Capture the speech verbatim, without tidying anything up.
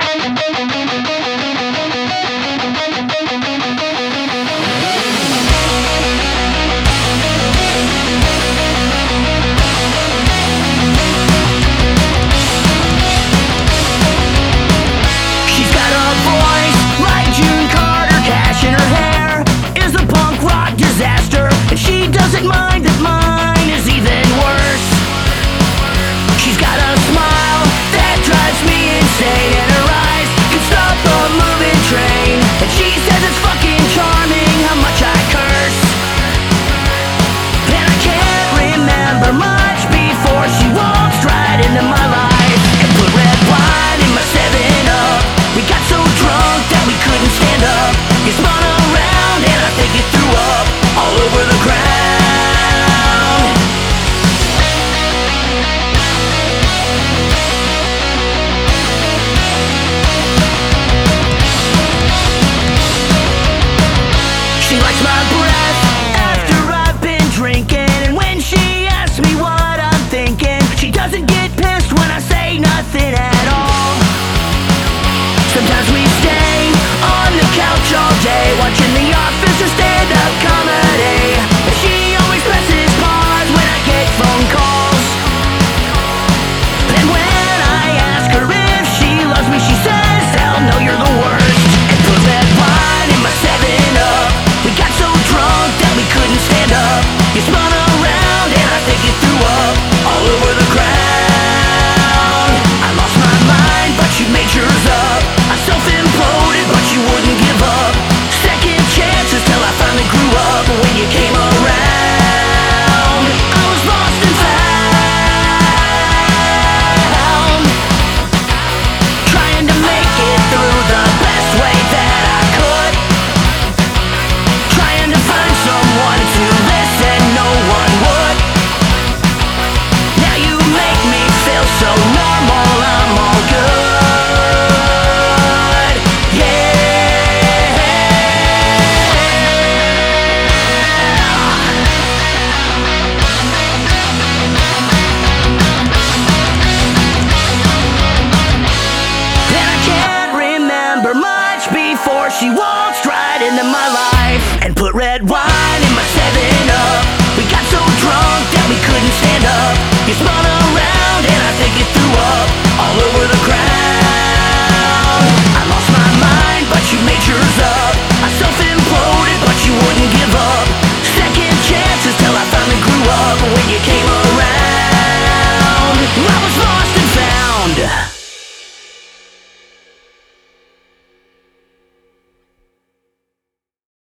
She waltzed right into my life and put red wine in my seven up. We got so drunk that we couldn't stand up. You spun around and I think you threw up all over the crowd.